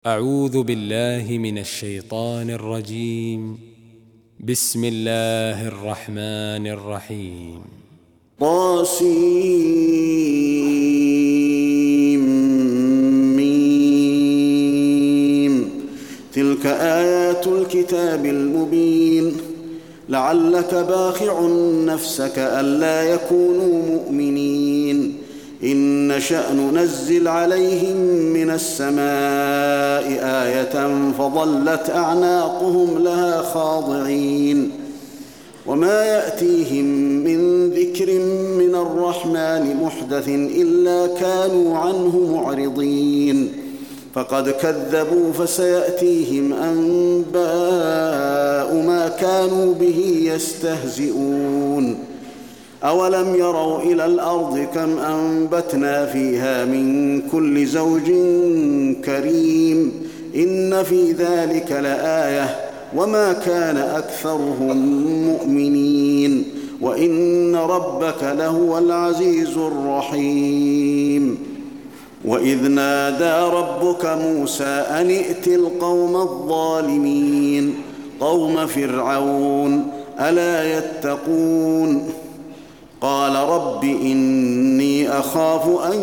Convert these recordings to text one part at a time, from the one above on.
أعوذ بالله من الشيطان الرجيم. بسم الله الرحمن الرحيم. طاسيم. تلك آيات الكتاب المبين. لعلك باخع نفسك ألا يكونوا مؤمنين إن نشأ ننزل عليهم من السماء آية فظلت أعناقهم لها خاضعين وما يأتيهم من ذكر من الرحمن محدث إلا كانوا عنه معرضين فقد كذبوا فسيأتيهم أنباء ما كانوا به يستهزئون أولم يروا إلى الأرض كم أنبتنا فيها من كل زوج كريم إن في ذلك لآية وما كان أكثرهم مؤمنين وإن ربك لهو العزيز الرحيم. وإذ نادى ربك موسى أن ائت القوم الظالمين قوم فرعون ألا يتقون قال رب إني أخاف أن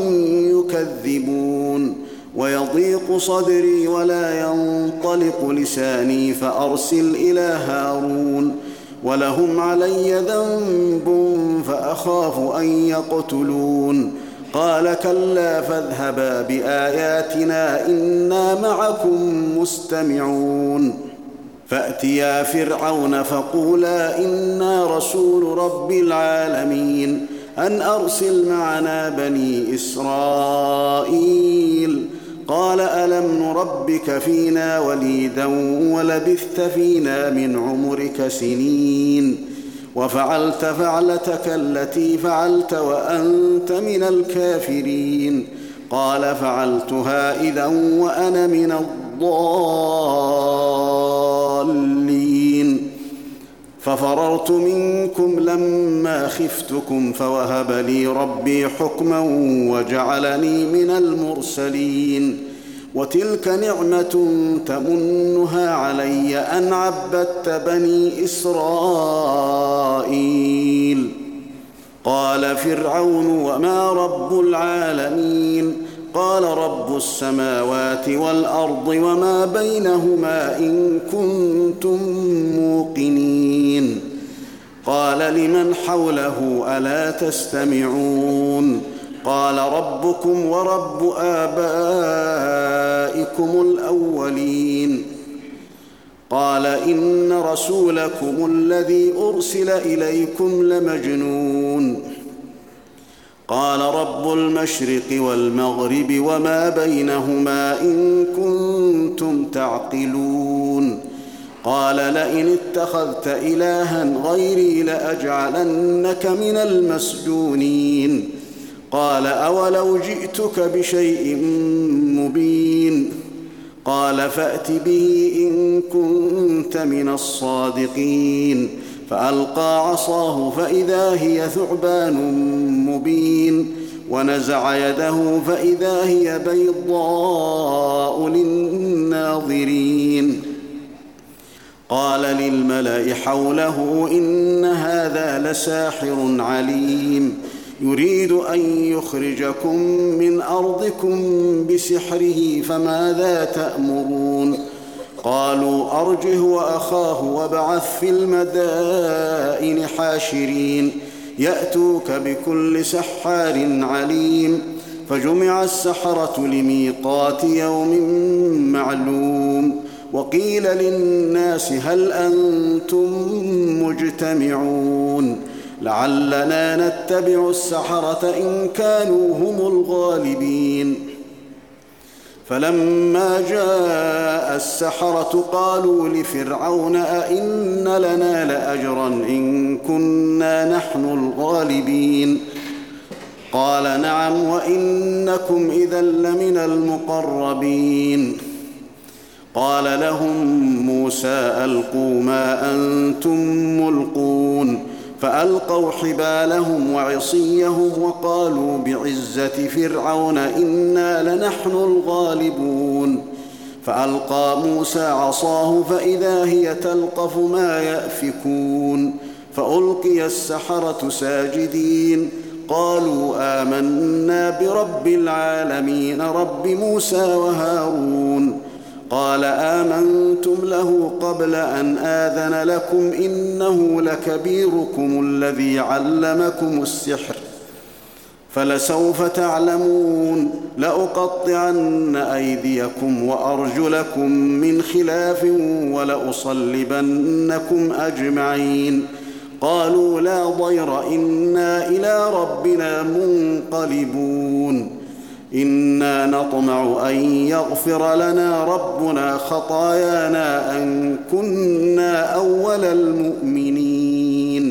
يكذبون ويضيق صدري ولا ينطلق لساني فأرسل إلى هارون ولهم علي ذنب فأخاف أن يقتلون قال كلا فاذهبا بآياتنا إنا معكم مستمعون فأتيا فرعون فقولا إنا رسول رب العالمين أن أرسل معنا بني إسرائيل قال ألم نربك فينا وليدا ولبثت فينا من عمرك سنين وفعلت فعلتك التي فعلت وأنت من الكافرين قال فعلتها إذا وأنا من الضالين ففررت منكم لما خفتكم فوهب لي ربي حكما وجعلني من المرسلين وتلك نعمة تمنها علي أن عبدت بني إسرائيل قال فرعون وما رب العالمين قال رب السماوات والأرض وما بينهما إن كنتم موقنين قال لمن حوله ألا تستمعون قال ربكم ورب آبائكم الأولين قال إن رسولكم الذي أرسل إليكم لمجنون قال رب المشرق والمغرب وما بينهما إن كنتم تعقلون قال لئن اتخذت إلها غيري لأجعلنك من المسجونين قال أولو جئتك بشيء مبين قال فأت به إن كنت من الصادقين فألقى عصاه فإذا هي ثعبان مبين ونزع يده فإذا هي بيضاء للناظرين قال للملأ حوله إن هذا لساحر عليم يريد أن يخرجكم من أرضكم بسحره فماذا تأمرون قالوا أرجه وأخاه وابعث في المدائن حاشرين يأتوك بكل سحار عليم فجمع السحرة لميقات يوم معلوم وقيل للناس هل أنتم مجتمعون لعلنا نتبع السحرة إن كانوا هم الغالبين فلما جاء السحرة قالوا لفرعون أئن لنا لأجرا إن كنا نحن الغالبين قال نعم وإنكم إذا لمن المقربين قال لهم موسى ألقوا ما أنتم ملقون فألقوا حبالهم وعصيهم وقالوا بعزة فرعون إنا لنحن الغالبون فألقى موسى عصاه فإذا هي تلقف ما يأفكون فألقي السحرة ساجدين قالوا آمنا برب العالمين رب موسى وهارون قال آمنتم له قبل أن آذن لكم إنه لكبيركم الذي علمكم السحر فلسوف تعلمون لأقطعن أيديكم وأرجلكم من خلاف ولأصلبنكم أجمعين قالوا لا ضير إنا إلى ربنا منقلبون إنا نطمع أن يغفر لنا ربنا خطايانا أن كنا أول المؤمنين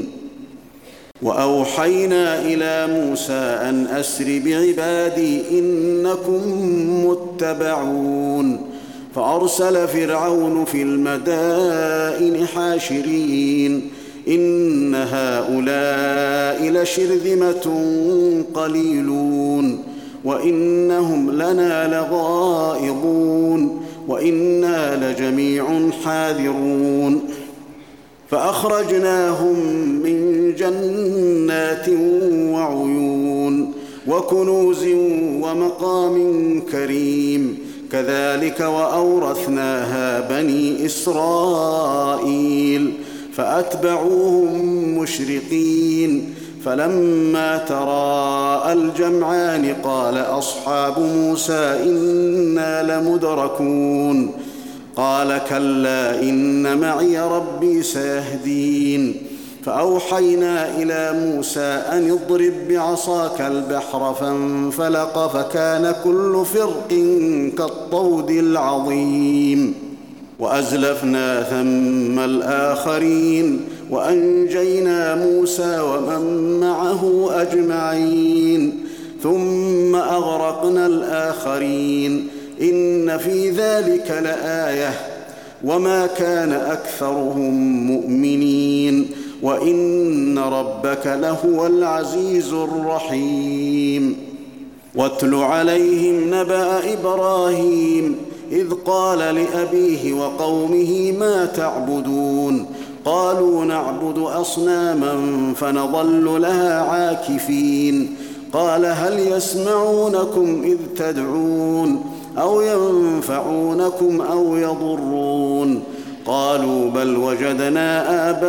وأوحينا إلى موسى أن أسر بعبادي إنكم متبعون فأرسل فرعون في المدائن حاشرين إن هؤلاء لشرذمة قليلون وإنهم لنا لغائظون وإنا لجميع حاذرون فأخرجناهم من جنات وعيون وكنوز ومقام كريم كذلك وأورثناها بني إسرائيل فأتبعوهم مشرقين فلما تراءى الجمعان قال أصحاب موسى إنا لمدركون قال كلا إن معي ربي سيهدين فأوحينا إلى موسى أن اضرب بعصاك البحر فانفلق فكان كل فرق كالطود العظيم وأزلفنا ثم الآخرين وأنجينا موسى ومن معه أجمعين ثم أغرقنا الآخرين إن في ذلك لآية وما كان أكثرهم مؤمنين وإن ربك لهو العزيز الرحيم واتل عليهم نبأ إبراهيم إذ قال لأبيه وقومه ما تعبدون قالوا نعبد أصناما فنظل لها عاكفين قال هل يسمعونكم إذ تدعون أو ينفعونكم أو يضرون قالوا بل وجدنا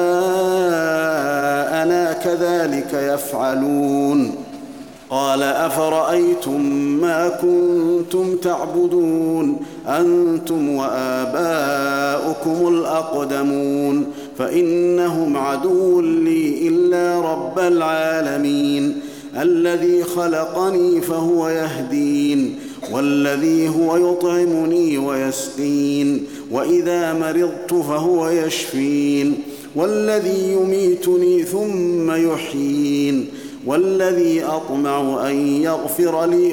آباءنا كذلك يفعلون قال أفرأيتم ما كنتم تعبدون أنتم وآباؤكم الأقدمون فإنهم عدو لي إلا رب العالمين الذي خلقني فهو يهدين والذي هو يطعمني ويسقين وإذا مرضت فهو يشفين والذي يميتني ثم يحيين والذي أطمع أن يغفر لي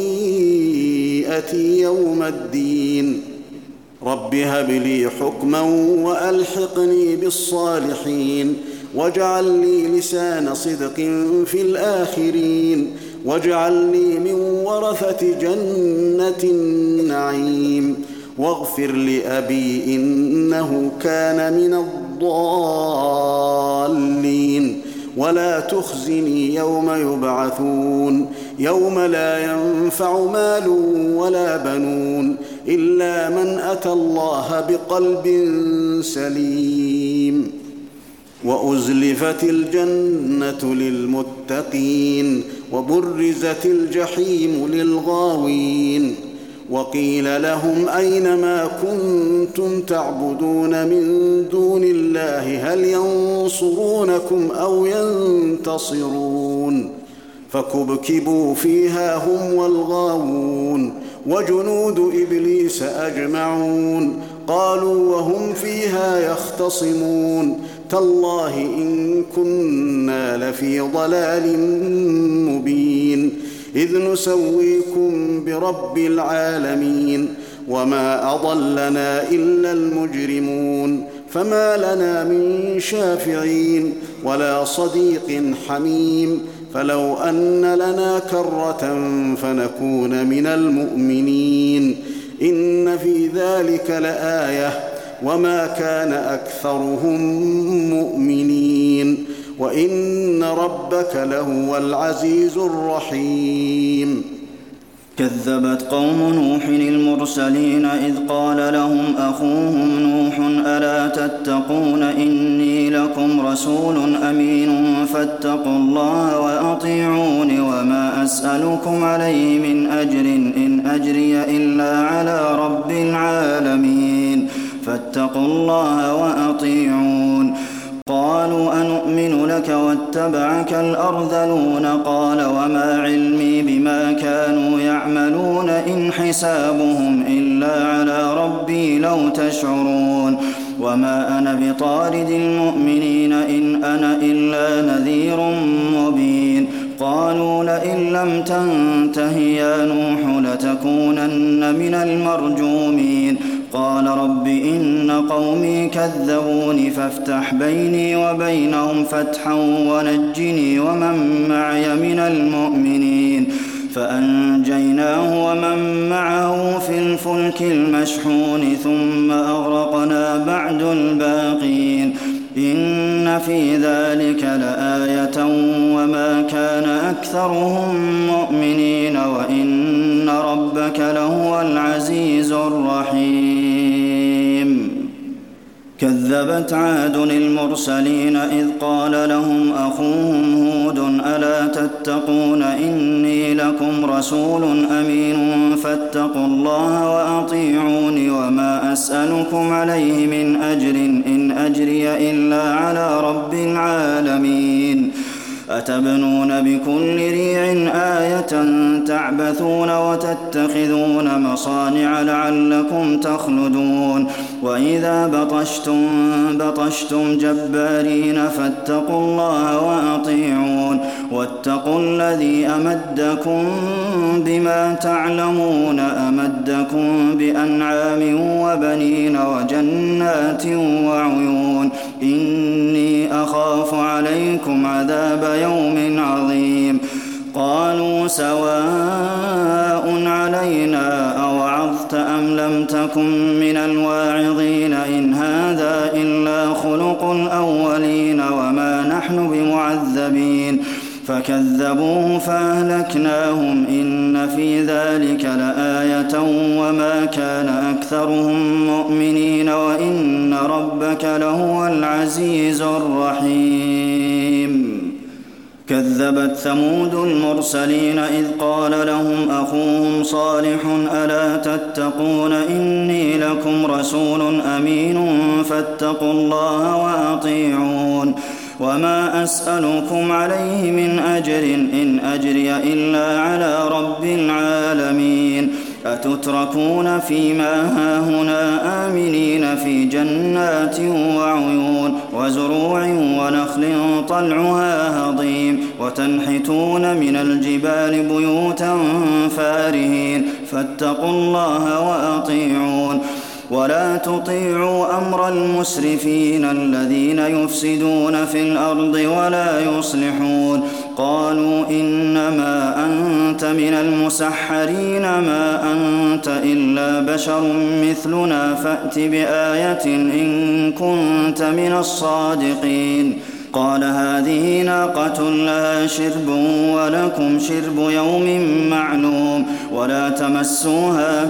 خطيئتي يوم الدين رب هب لي حكما وألحقني بالصالحين واجعل لي لسان صدق في الآخرين واجعلني من ورثة جنة النعيم واغفر لأبي إنه كان من الضالين ولا تخزني يوم يبعثون يوم لا ينفع مال ولا بنون إلا من أتى الله بقلب سليم وأزلفت الجنة للمتقين وبرزت الجحيم للغاوين وقيل لهم أين ما كنتم تعبدون من دون الله هل ينصرونكم أو ينتصرون فكبكبوا فيها هم والغاوون وجنود إبليس أجمعون قالوا وهم فيها يختصمون تالله إن كنا لفي ضلال مبين إذ نسويكم برب العالمين وما أضلنا إلا المجرمون فما لنا من شافعين ولا صديق حميم فلو أن لنا كرة فنكون من المؤمنين إن في ذلك لآية وما كان أكثرهم مؤمنين وإن ربك لهو العزيز الرحيم كذبت قوم نوح المرسلين إذ قال لهم أخوهم نوح ألا تتقون إني لكم رسول أمين فاتقوا الله وأطيعون وما أسألكم عليه من أجر إن أجري إلا على رب العالمين فاتقوا الله وأطيعون قالوا أنؤمن لك واتبعك الأرذلون قال وما علمي بما كانوا يعملون إن حسابهم إلا على ربي لو تشعرون وما أنا بطارد المؤمنين إن أنا إلا نذير مبين قالوا لئن لم تنته يا نوح لتكونن من المرجومين قال رب إن قومي كذبوني فافتح بيني وبينهم فتحا ونجني ومن معي من المؤمنين فأنجيناه ومن معه في الفلك المشحون ثم أغرقنا بعد الباقين إن في ذلك لآية وما كان أكثرهم مؤمنين وإن ربك لهو العزيز الرحيم كذبت عاد المرسلين إذ قال لهم أخوهم هود ألا تتقون إني لكم رسول أمين فاتقوا الله وأطيعون وما أسألكم عليه من أجر إن أجري إلا على رب العالمين أتبنون بكل ريع آية تعبثون وتتخذون مصانع لعلكم تخلدون وإذا بطشتم جبارين فاتقوا الله وأطيعون واتقوا الذي أمدكم بما تعلمون أمدكم بأنعام وبنين وجنات وعيون إني أخاف عليكم عذاب يوم عظيم قالوا سواء علينا أوعظت أم لم تكن من الواعظين إن هذا إلا خلق الأولين وما نحن بمعذبين فكذبوه فأهلكناهم إن في ذلك لآية وما كان أكثرهم مؤمنين وإن ربك لهو العزيز الرحيم كذبت ثمود المرسلين إذ قال لهم أخوهم صالح ألا تتقون إني لكم رسول أمين فاتقوا الله وأطيعون وما أسألكم عليه من أجر إن أجري إلا على رب العالمين أتتركون فيما هاهنا آمنين في جنات وعيون وزروع ونخل طلعها هضيم وتنحتون من الجبال بيوتا فارهين فاتقوا الله وأطيعون ولا تطيعوا أمر المسرفين الذين يفسدون في الأرض ولا يصلحون قالوا إنما أنت من المسحرين ما أنت إلا بشر مثلنا فأت بآية إن كنت من الصادقين قال هذه ناقة لها شرب ولكم شرب يوم معلوم ولا تمسوها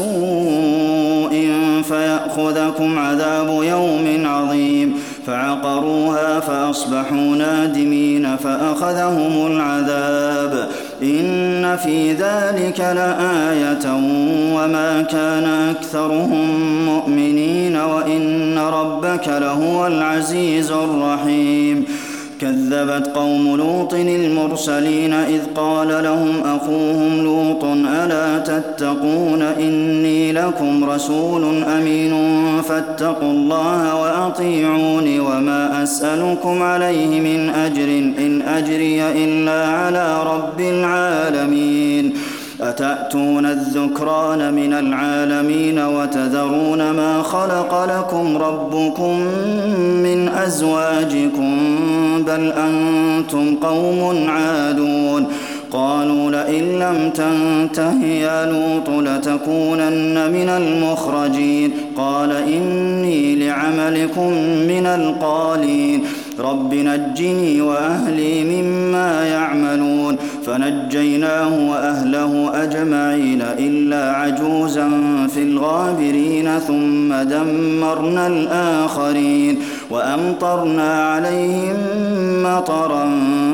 بسوء فيأخذكم عذاب يوم عظيم فعقروها فأصبحوا نادمين فأخذهم العذاب إن في ذلك لآية وما كان أكثرهم مؤمنين وإن ربك لهو العزيز الرحيم كذبت قوم لوط المرسلين إذ قال لهم أخوهم لوط ألا تتقون إني لكم رسول أمين فاتقوا الله وأطيعون وما أسألكم عليه من أجر إن أجري إلا على رب العالمين أتأتون الذكران من العالمين وتذرون ما خلق لكم ربكم من أزواجكم بل أنتم قوم عادون قالوا لئن لم تنته يا لوط لتكونن من المخرجين قال إني لعملكم من القالين رب نجني وأهلي مما يعملون فنجيناه وأهله أجمعين إلا عجوزا في الغابرين ثم دمرنا الآخرين وأمطرنا عليهم مطرا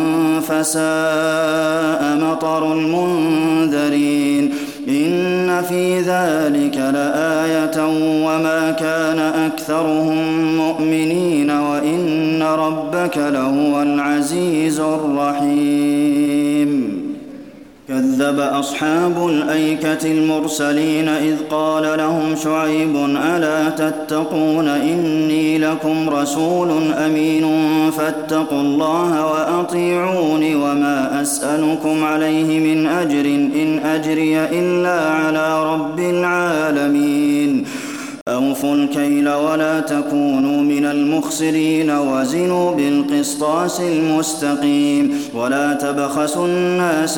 فساء مطر المنذرين إن في ذلك لآية وما كان أكثرهم مؤمنين وإن ربك لهو العزيز الرحيم كذب أصحاب الأيكة المرسلين إذ قال لهم شعيب ألا تتقون إني لكم رسول أمين فاتقوا الله وأطيعون وما أسألكم عليه من أجر إن أجري إلا على رب العالمين أوفوا الكيل ولا تكونوا من المخسرين وزنوا بالقسطاس المستقيم ولا تبخسوا الناس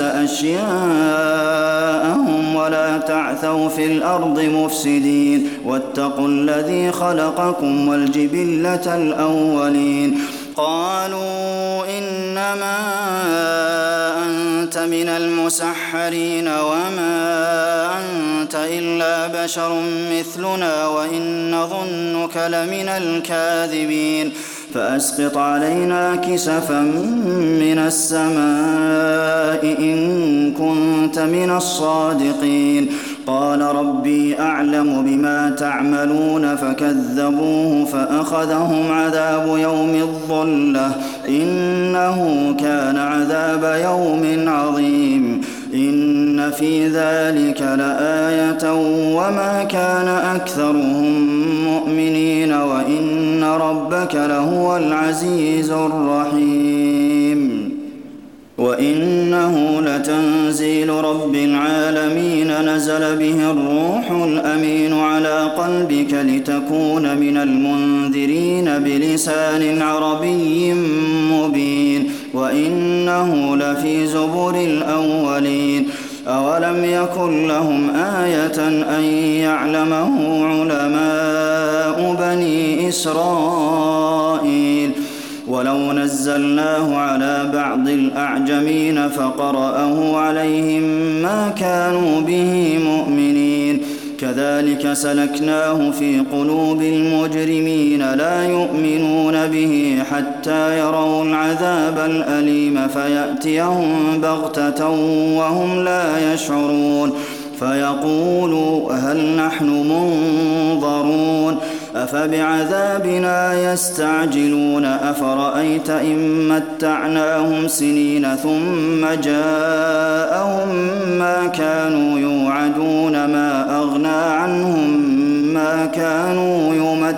أشياءهم ولا تعثوا في الأرض مفسدين واتقوا الذي خلقكم والجبلة الأولين قالوا إنما أنت من المسحرين وما أنت إلا بشر مثلنا وإن نظنك لمن الكاذبين فأسقط علينا كسفا من السماء إن كنت من الصادقين قال ربي أعلم بما تعملون فكذبوه فأخذهم عذاب يوم الظلة إنه كان عذاب يوم عظيم إن في ذلك لآية وما كان أكثرهم مؤمنين وإن ربك لهو العزيز الرحيم وإنه لتنزيل رب العالمين نزل به الروح الأمين على قلبك لتكون من المنذرين بلسان عربي مبين وإنه لفي زبر الأولين أولم يكن لهم آية أن يعلمه علماء بني إسرائيل ولو نزلناه على بعض الأعجمين فقرأه عليهم ما كانوا به مؤمنين كذلك سلكناه في قلوب المجرمين لا يؤمنون به حتى يروا العذاب الأليم فيأتيهم بغتة وهم لا يشعرون فيقولوا هل نحن منظرون أفبعذابنا يستعجلون أفرأيت إن متعناهم سنين ثم جاءهم ما كانوا يوعدون ما أغنى عنهم ما كانوا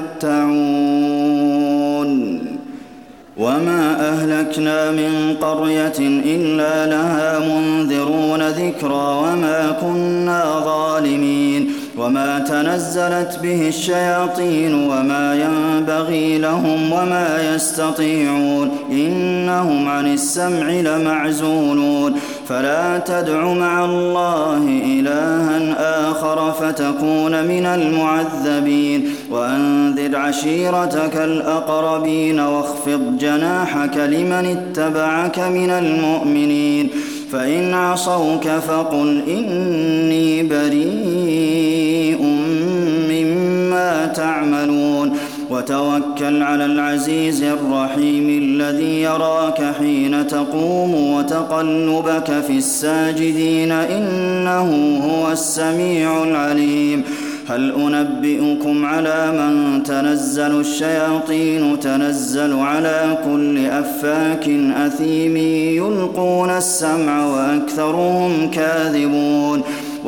يمتعون وما أهلكنا من قرية إلا لها منذرون ذكرى وما كنا ظالمين وما تنزلت به الشياطين وما ينبغي لهم وما يستطيعون إنهم عن السمع لمعزولون فلا تدع مع الله إلها آخر فتكون من المعذبين وأنذر عشيرتك الأقربين واخفض جناحك لمن اتبعك من المؤمنين فإن عصوك فقل إني بريء مما تعملون وتوكل على العزيز الرحيم الذي يراك حين تقوم وتقلبك في الساجدين إنه هو السميع العليم هل أنبئكم على من تنزل الشياطين تنزل على كل أفاك أثيم يلقون السمع وأكثرهم كاذبون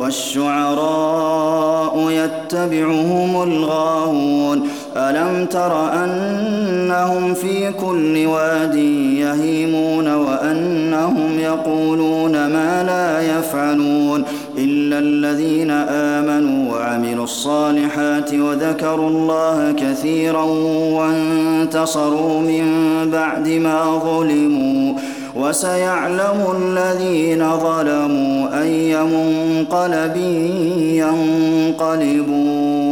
والشعراء يتبعهم الغاوون ألم تر أنهم في كل واد يهيمون وأنهم يقولون ما لا يفعلون إلا الذين آمنوا وعملوا الصالحات وذكروا الله كثيرا وانتصروا من بعد ما ظلموا وسيعلم الذين ظلموا أي منقلب ينقلبون